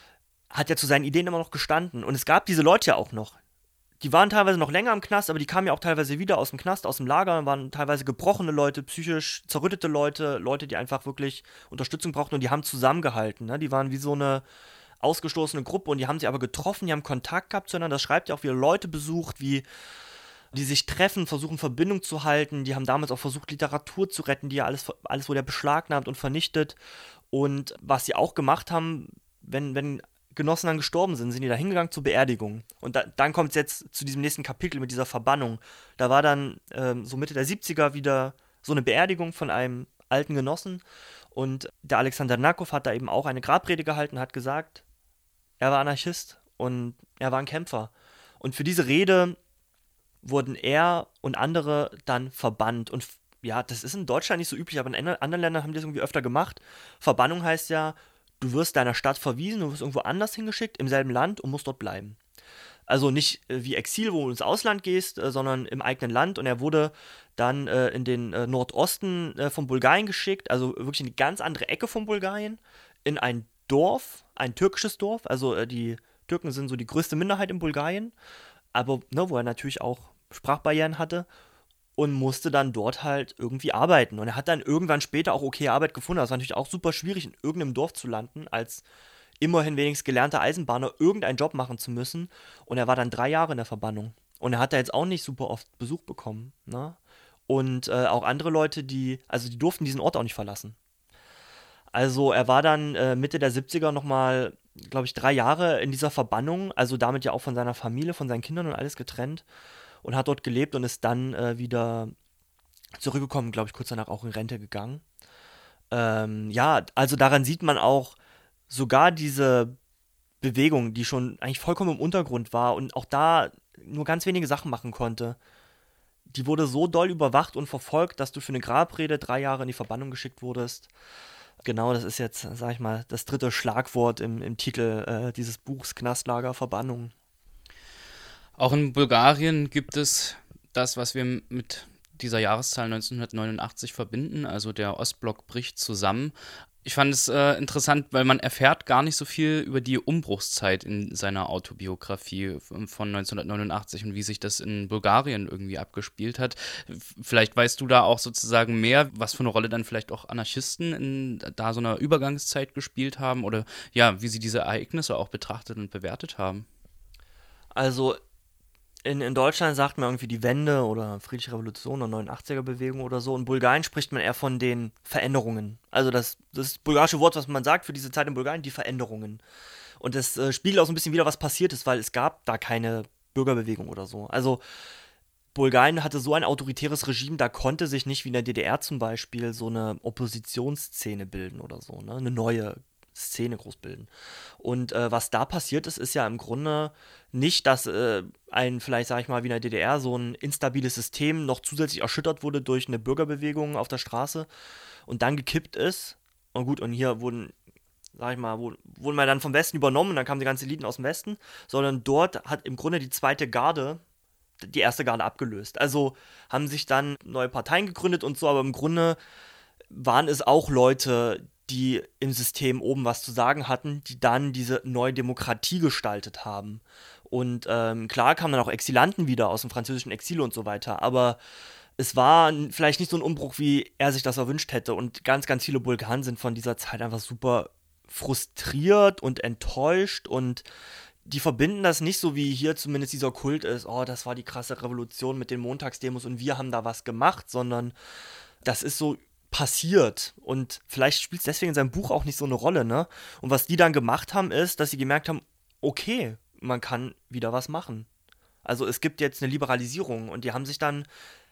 Speaker 2: hat ja zu seinen Ideen immer noch gestanden. Und es gab diese Leute ja auch noch. Die waren teilweise noch länger im Knast, aber die kamen ja auch teilweise wieder aus dem Knast, aus dem Lager, waren teilweise gebrochene Leute, psychisch zerrüttete Leute, Leute, die einfach wirklich Unterstützung brauchten und die haben zusammengehalten. Ne? Die waren wie so eine ausgestoßene Gruppe und die haben sich aber getroffen, die haben Kontakt gehabt zueinander. Das schreibt ja auch, wie Leute besucht, wie die sich treffen, versuchen Verbindung zu halten. Die haben damals auch versucht, Literatur zu retten, die ja alles wurde ja beschlagnahmt und vernichtet. Und was sie auch gemacht haben, wenn Genossen dann gestorben sind, sind die da hingegangen zur Beerdigung. Und dann kommt es jetzt zu diesem nächsten Kapitel mit dieser Verbannung. Da war dann so Mitte der 70er wieder so eine Beerdigung von einem alten Genossen. Und der Alexander Narkov hat da eben auch eine Grabrede gehalten, hat gesagt, er war Anarchist und er war ein Kämpfer. Und für diese Rede wurden er und andere dann verbannt. Und ja, das ist in Deutschland nicht so üblich, aber in anderen Ländern haben die das irgendwie öfter gemacht. Verbannung heißt ja, du wirst deiner Stadt verwiesen, du wirst irgendwo anders hingeschickt, im selben Land und musst dort bleiben. Also nicht wie Exil, wo du ins Ausland gehst, sondern im eigenen Land. Und er wurde dann in den Nordosten von Bulgarien geschickt, also wirklich in die ganz andere Ecke von Bulgarien, in ein Dorf, ein türkisches Dorf. Also die Türken sind so die größte Minderheit in Bulgarien, aber ne, wo er natürlich auch Sprachbarrieren hatte und musste dann dort halt irgendwie arbeiten. Und er hat dann irgendwann später auch okay Arbeit gefunden. Das war natürlich auch super schwierig, in irgendeinem Dorf zu landen, als immerhin wenigstens gelernter Eisenbahner irgendeinen Job machen zu müssen. Und er war dann 3 Jahre in der Verbannung. Und er hat da jetzt auch nicht super oft Besuch bekommen. Ne? Und auch andere Leute, die durften diesen Ort auch nicht verlassen. Also er war dann Mitte der 70er nochmal, glaube ich, 3 Jahre in dieser Verbannung, also damit ja auch von seiner Familie, von seinen Kindern und alles getrennt und hat dort gelebt und ist dann wieder zurückgekommen, glaube ich, kurz danach auch in Rente gegangen. Ja, also daran sieht man auch sogar diese Bewegung, die schon eigentlich vollkommen im Untergrund war und auch da nur ganz wenige Sachen machen konnte. Die wurde so doll überwacht und verfolgt, dass du für eine Grabrede 3 Jahre in die Verbannung geschickt wurdest. Genau, das ist jetzt, sag ich mal, das dritte Schlagwort im Titel dieses Buchs, Knastlager, Verbannung.
Speaker 1: Auch in Bulgarien gibt es das, was wir mit dieser Jahreszahl 1989 verbinden, also der Ostblock bricht zusammen. Ich fand es interessant, weil man erfährt gar nicht so viel über die Umbruchszeit in seiner Autobiografie von 1989 und wie sich das in Bulgarien irgendwie abgespielt hat. Vielleicht weißt du da auch sozusagen mehr, was für eine Rolle dann vielleicht auch Anarchisten in da so einer Übergangszeit gespielt haben oder ja, wie sie diese Ereignisse auch betrachtet und bewertet haben.
Speaker 2: Also in Deutschland sagt man irgendwie die Wende oder Friedliche Revolution oder 89er-Bewegung oder so. In Bulgarien spricht man eher von den Veränderungen. Also das bulgarische Wort, was man sagt für diese Zeit in Bulgarien, die Veränderungen. Und das spiegelt auch so ein bisschen wieder, was passiert ist, weil es gab da keine Bürgerbewegung oder so. Also Bulgarien hatte so ein autoritäres Regime, da konnte sich nicht wie in der DDR zum Beispiel so eine Oppositionsszene bilden oder so, ne? Eine neue Szene groß bilden. Und was da passiert ist, ist ja im Grunde nicht, dass vielleicht sage ich mal, wie in der DDR so ein instabiles System noch zusätzlich erschüttert wurde durch eine Bürgerbewegung auf der Straße und dann gekippt ist. Und gut, und hier sag ich mal, wurden wir dann vom Westen übernommen und dann kamen die ganzen Eliten aus dem Westen, sondern dort hat im Grunde die zweite Garde die erste Garde abgelöst. Also haben sich dann neue Parteien gegründet und so, aber im Grunde waren es auch Leute, die im System oben was zu sagen hatten, die dann diese neue Demokratie gestaltet haben. Und klar kamen dann auch Exilanten wieder aus dem französischen Exil und so weiter, aber es war vielleicht nicht so ein Umbruch, wie er sich das erwünscht hätte. Und ganz, ganz viele Bulgaren sind von dieser Zeit einfach super frustriert und enttäuscht und die verbinden das nicht so, wie hier zumindest dieser Kult ist, oh, das war die krasse Revolution mit den Montagsdemos und wir haben da was gemacht, sondern das ist so passiert und vielleicht spielt es deswegen in seinem Buch auch nicht so eine Rolle, ne? Und was die dann gemacht haben, ist, dass sie gemerkt haben, okay, man kann wieder was machen. Also es gibt jetzt eine Liberalisierung und die haben sich dann,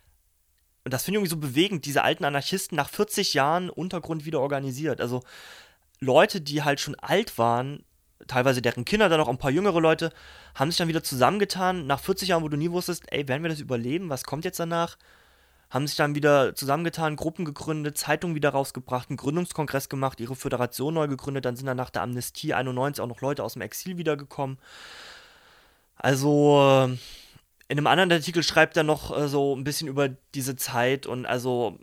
Speaker 2: und das finde ich irgendwie so bewegend, diese alten Anarchisten nach 40 Jahren Untergrund wieder organisiert. Also Leute, die halt schon alt waren, teilweise deren Kinder, dann auch ein paar jüngere Leute, haben sich dann wieder zusammengetan, nach 40 Jahren, wo du nie wusstest, ey, werden wir das überleben, was kommt jetzt danach? Haben sich dann wieder zusammengetan, Gruppen gegründet, Zeitungen wieder rausgebracht, einen Gründungskongress gemacht, ihre Föderation neu gegründet, dann sind dann nach der Amnestie 91 auch noch Leute aus dem Exil wiedergekommen. Also in einem anderen Artikel schreibt er noch so ein bisschen über diese Zeit und also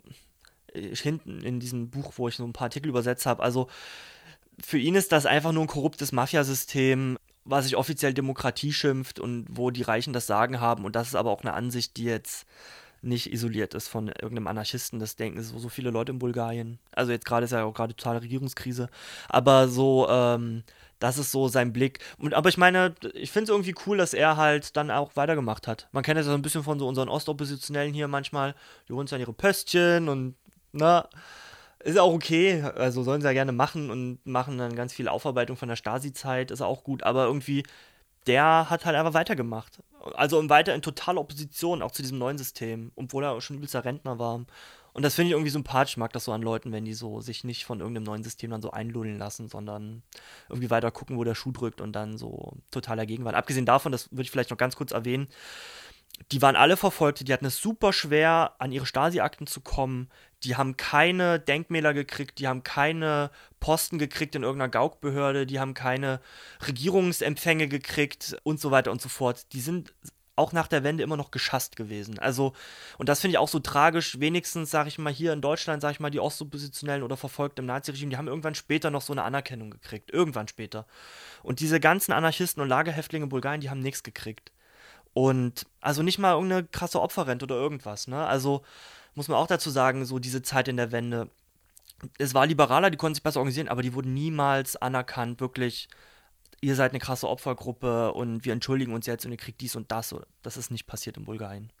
Speaker 2: hinten in diesem Buch, wo ich so ein paar Artikel übersetzt habe, also für ihn ist das einfach nur ein korruptes Mafiasystem, was sich offiziell Demokratie schimpft und wo die Reichen das Sagen haben. Und das ist aber auch eine Ansicht, die jetzt nicht isoliert ist von irgendeinem Anarchisten. Das denken so viele Leute in Bulgarien. Also jetzt gerade ist ja auch gerade totale Regierungskrise. Aber so, das ist so sein Blick. Aber ich meine, ich finde es irgendwie cool, dass er halt dann auch weitergemacht hat. Man kennt das ja so ein bisschen von so unseren Ostoppositionellen hier manchmal. Die holen sich dann ihre Pöstchen und, na, ist auch okay, also sollen sie ja gerne machen und machen dann ganz viel Aufarbeitung von der Stasi-Zeit, ist auch gut, aber irgendwie, der hat halt einfach weitergemacht. Also weiter in totaler Opposition auch zu diesem neuen System, obwohl er schon übelster Rentner war. Und das finde ich irgendwie sympathisch, ich mag das so an Leuten, wenn die so sich nicht von irgendeinem neuen System dann so einlullen lassen, sondern irgendwie weiter gucken, wo der Schuh drückt und dann so total dagegen waren. Abgesehen davon, das würde ich vielleicht noch ganz kurz erwähnen, die waren alle Verfolgte, die hatten es super schwer, an ihre Stasi-Akten zu kommen. Die haben keine Denkmäler gekriegt, die haben keine Posten gekriegt in irgendeiner Gaukbehörde, die haben keine Regierungsempfänge gekriegt und so weiter und so fort. Die sind auch nach der Wende immer noch geschasst gewesen. Also, und das finde ich auch so tragisch, wenigstens, sage ich mal, hier in Deutschland, sage ich mal, die Ostoppositionellen oder Verfolgten im Naziregime, die haben irgendwann später noch so eine Anerkennung gekriegt. Irgendwann später. Und diese ganzen Anarchisten und Lagerhäftlinge in Bulgarien, die haben nichts gekriegt. Und also nicht mal irgendeine krasse Opferrente oder irgendwas, ne? Also muss man auch dazu sagen, so diese Zeit in der Wende, es war liberaler, die konnten sich besser organisieren, aber die wurden niemals anerkannt, wirklich, ihr seid eine krasse Opfergruppe und wir entschuldigen uns jetzt und ihr kriegt dies und das. Das ist nicht passiert in Bulgarien.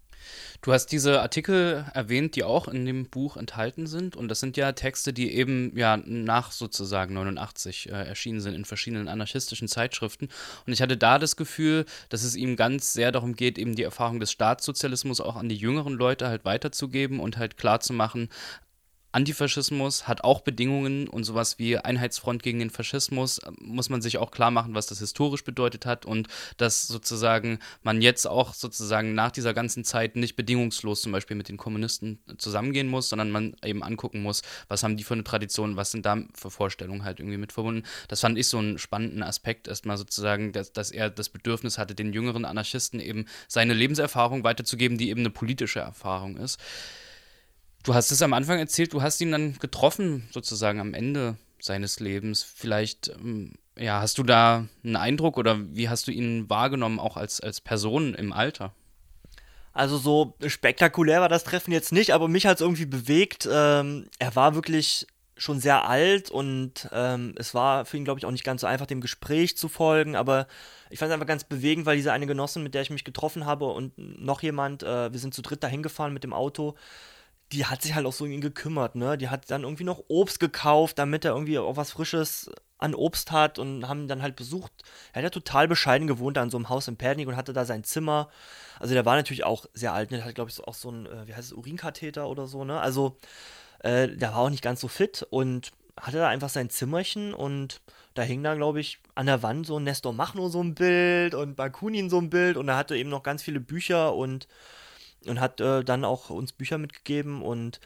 Speaker 1: Du hast diese Artikel erwähnt, die auch in dem Buch enthalten sind. Und das sind ja Texte, die eben ja nach sozusagen 89 erschienen sind in verschiedenen anarchistischen Zeitschriften. Und ich hatte da das Gefühl, dass es ihm ganz sehr darum geht, eben die Erfahrung des Staatssozialismus auch an die jüngeren Leute halt weiterzugeben und halt klarzumachen, Antifaschismus hat auch Bedingungen und sowas wie Einheitsfront gegen den Faschismus muss man sich auch klar machen, was das historisch bedeutet hat und dass sozusagen man jetzt auch sozusagen nach dieser ganzen Zeit nicht bedingungslos zum Beispiel mit den Kommunisten zusammengehen muss, sondern man eben angucken muss, was haben die für eine Tradition, was sind da für Vorstellungen halt irgendwie mit verbunden. Das fand ich so einen spannenden Aspekt erstmal sozusagen, dass er das Bedürfnis hatte, den jüngeren Anarchisten eben seine Lebenserfahrung weiterzugeben, die eben eine politische Erfahrung ist. Du hast es am Anfang erzählt, du hast ihn dann getroffen, sozusagen am Ende seines Lebens. Vielleicht, ja, hast du da einen Eindruck oder wie hast du ihn wahrgenommen, auch als Person im Alter?
Speaker 2: Also so spektakulär war das Treffen jetzt nicht, aber mich hat es irgendwie bewegt. Er war wirklich schon sehr alt und es war für ihn, glaube ich, auch nicht ganz so einfach, dem Gespräch zu folgen, aber ich fand es einfach ganz bewegend, weil diese eine Genossin, mit der ich mich getroffen habe und noch jemand, wir sind zu dritt dahin gefahren mit dem Auto, die hat sich halt auch so um ihn gekümmert, ne? Die hat dann irgendwie noch Obst gekauft, damit er irgendwie auch was Frisches an Obst hat und haben ihn dann halt besucht. Er hat ja total bescheiden gewohnt an so einem Haus in Pernik und hatte da sein Zimmer. Also der war natürlich auch sehr alt, ne? Der hat, glaube ich, so auch so ein, wie heißt es, Urinkatheter oder so, ne? Also der war auch nicht ganz so fit und hatte da einfach sein Zimmerchen und da hing da, glaube ich, an der Wand so Nestor Machno so ein Bild und Bakunin so ein Bild und er hatte eben noch ganz viele Bücher und hat dann auch uns Bücher mitgegeben und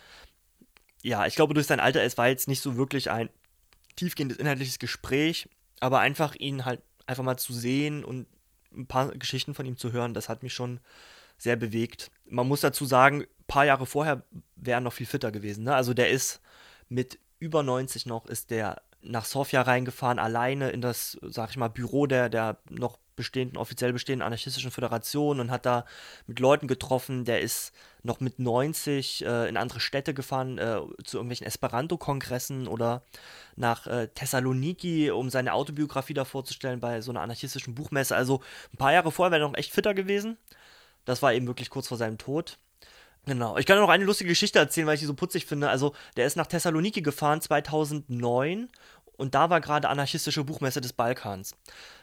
Speaker 2: ja, ich glaube durch sein Alter, es war jetzt nicht so wirklich ein tiefgehendes inhaltliches Gespräch, aber einfach ihn halt einfach mal zu sehen und ein paar Geschichten von ihm zu hören, das hat mich schon sehr bewegt. Man muss dazu sagen, ein paar Jahre vorher wäre er noch viel fitter gewesen. Ne? Also der ist mit über 90 noch, ist der nach Sofia reingefahren, alleine in das, sag ich mal, Büro der noch bestehenden, offiziell bestehenden anarchistischen Föderation und hat da mit Leuten getroffen. Der ist noch mit 90 in andere Städte gefahren, zu irgendwelchen Esperanto-Kongressen oder nach Thessaloniki, um seine Autobiografie da vorzustellen bei so einer anarchistischen Buchmesse. Also ein paar Jahre vorher wäre er noch echt fitter gewesen. Das war eben wirklich kurz vor seinem Tod. Genau. Ich kann noch eine lustige Geschichte erzählen, weil ich die so putzig finde. Also, der ist nach Thessaloniki gefahren 2009 und da war gerade anarchistische Buchmesse des Balkans.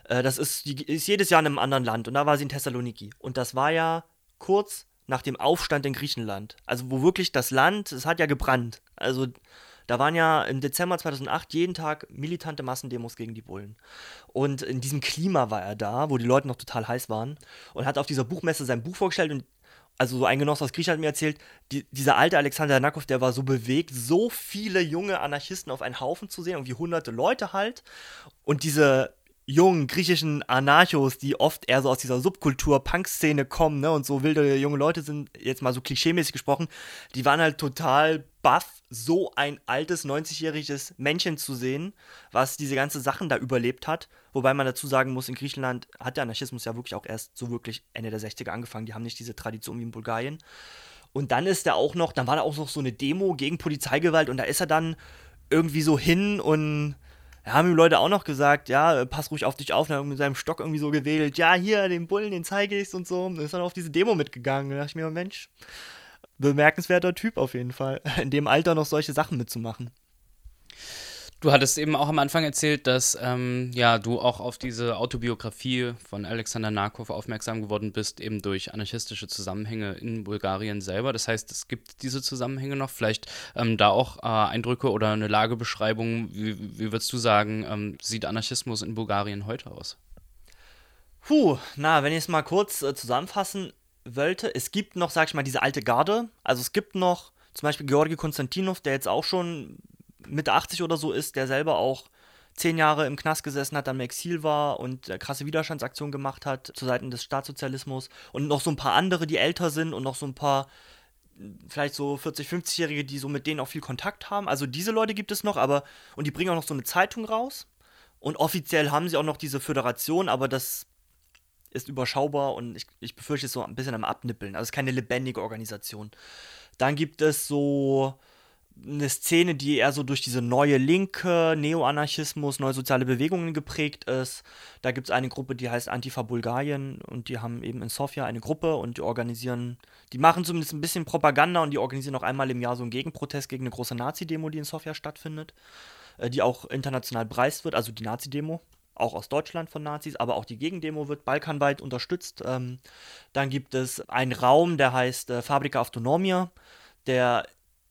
Speaker 2: Die ist jedes Jahr in einem anderen Land und da war sie in Thessaloniki. Und das war ja kurz nach dem Aufstand in Griechenland. Also, wo wirklich das Land, es hat ja gebrannt. Also, da waren ja im Dezember 2008 jeden Tag militante Massendemos gegen die Bullen. Und in diesem Klima war er da, wo die Leute noch total heiß waren und hat auf dieser Buchmesse sein Buch vorgestellt und also so ein Genosse aus Griechenland hat mir erzählt, dieser alte Alexander Janakov, der war so bewegt, so viele junge Anarchisten auf einen Haufen zu sehen, irgendwie hunderte Leute halt. Und diese jungen griechischen Anarchos, die oft eher so aus dieser Subkultur-Punk-Szene kommen, ne, und so wilde junge Leute sind, jetzt mal so klischeemäßig gesprochen, die waren halt total baff, so ein altes, 90-jähriges Männchen zu sehen, was diese ganze Sachen da überlebt hat. Wobei man dazu sagen muss, in Griechenland hat der Anarchismus ja wirklich auch erst so wirklich Ende der 60er angefangen. Die haben nicht diese Tradition wie in Bulgarien. Und dann dann war da auch noch so eine Demo gegen Polizeigewalt und da ist er dann irgendwie so hin und da haben ihm Leute auch noch gesagt, ja, pass ruhig auf dich auf, und dann mit seinem Stock irgendwie so gewedelt, ja, hier, den Bullen, den zeige ich's und so. Und ist dann auf diese Demo mitgegangen. Da dachte ich mir, Mensch, bemerkenswerter Typ auf jeden Fall, in dem Alter noch solche Sachen mitzumachen.
Speaker 1: Du hattest eben auch am Anfang erzählt, dass ja, du auch auf diese Autobiografie von Alexander Narkov aufmerksam geworden bist, eben durch anarchistische Zusammenhänge in Bulgarien selber. Das heißt, es gibt diese Zusammenhänge noch. Vielleicht da auch Eindrücke oder eine Lagebeschreibung. Wie würdest du sagen, sieht Anarchismus in Bulgarien heute aus?
Speaker 2: Na, wenn ich es mal kurz zusammenfassen wollte, es gibt noch, sag ich mal, diese alte Garde. Also es gibt noch zum Beispiel Georgi Konstantinov, der jetzt auch schon Mitte 80 oder so ist, der selber auch 10 Jahre im Knast gesessen hat, dann im Exil war und krasse Widerstandsaktionen gemacht hat zu Seiten des Staatssozialismus. Und noch so ein paar andere, die älter sind und noch so ein paar, vielleicht so 40-, 50-Jährige, die so mit denen auch viel Kontakt haben. Also diese Leute gibt es noch, und die bringen auch noch so eine Zeitung raus. Und offiziell haben sie auch noch diese Föderation, aber das ist überschaubar und ich befürchte es so ein bisschen am Abnippeln. Also es ist keine lebendige Organisation. Dann gibt es so eine Szene, die eher so durch diese neue Linke, Neoanarchismus, neue soziale Bewegungen geprägt ist. Da gibt es eine Gruppe, die heißt Antifa Bulgarien und die haben eben in Sofia eine Gruppe und die machen zumindest ein bisschen Propaganda und die organisieren auch einmal im Jahr so einen Gegenprotest gegen eine große Nazi-Demo, die in Sofia stattfindet, die auch international bepreist wird, also die Nazi-Demo. Auch aus Deutschland von Nazis, aber auch die Gegendemo wird balkanweit unterstützt. Dann gibt es einen Raum, der heißt Fabrica Autonomia, der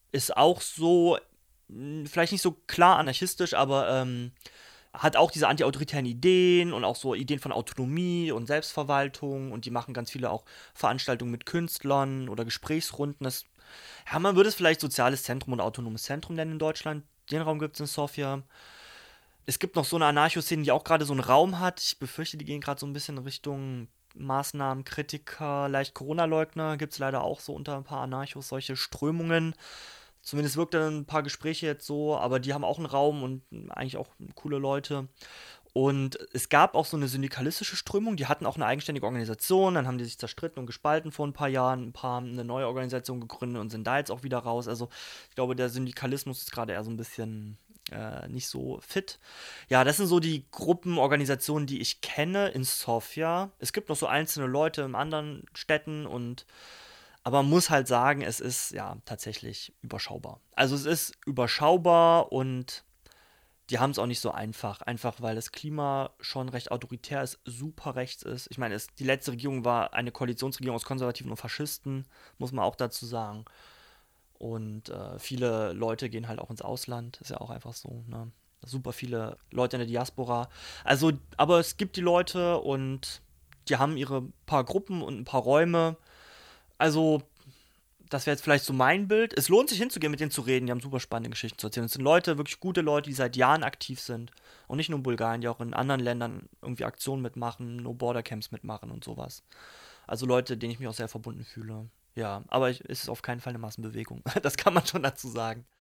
Speaker 2: ist auch so, vielleicht nicht so klar anarchistisch, aber hat auch diese antiautoritären Ideen und auch so Ideen von Autonomie und Selbstverwaltung, und die machen ganz viele auch Veranstaltungen mit Künstlern oder Gesprächsrunden. Ja, man würde es vielleicht soziales Zentrum oder autonomes Zentrum nennen in Deutschland. Den Raum gibt es in Sofia. Es gibt noch so eine Anarcho-Szene, die auch gerade so einen Raum hat. Ich befürchte, die gehen gerade so ein bisschen in Richtung Maßnahmenkritiker, leicht Corona-Leugner. Gibt es leider auch so unter ein paar Anarchos solche Strömungen. Zumindest wirkt dann ein paar Gespräche jetzt so, aber die haben auch einen Raum und eigentlich auch coole Leute. Und es gab auch so eine syndikalistische Strömung, die hatten auch eine eigenständige Organisation, dann haben die sich zerstritten und gespalten vor ein paar Jahren, ein paar haben eine neue Organisation gegründet und sind da jetzt auch wieder raus. Also ich glaube, der Syndikalismus ist gerade eher so ein bisschen nicht so fit. Ja, das sind so die Gruppenorganisationen, die ich kenne in Sofia. Es gibt noch so einzelne Leute in anderen Städten, und aber man muss halt sagen, es ist ja tatsächlich überschaubar. Also es ist überschaubar, und die haben es auch nicht so einfach. Einfach weil das Klima schon recht autoritär ist, super rechts ist. Ich meine, die letzte Regierung war eine Koalitionsregierung aus Konservativen und Faschisten, muss man auch dazu sagen. Und viele Leute gehen halt auch ins Ausland, ist ja auch einfach so, ne? Super viele Leute in der Diaspora. Also, aber es gibt die Leute, und die haben ihre paar Gruppen und ein paar Räume. Also, das wäre jetzt vielleicht so mein Bild. Es lohnt sich hinzugehen, mit denen zu reden. Die haben super spannende Geschichten zu erzählen. Es sind Leute, wirklich gute Leute, die seit Jahren aktiv sind. Und nicht nur in Bulgarien, die auch in anderen Ländern irgendwie Aktionen mitmachen, No-Border-Camps mitmachen und sowas. Also Leute, denen ich mich auch sehr verbunden fühle. Ja, aber es ist auf keinen Fall eine Massenbewegung. Das kann man schon dazu sagen.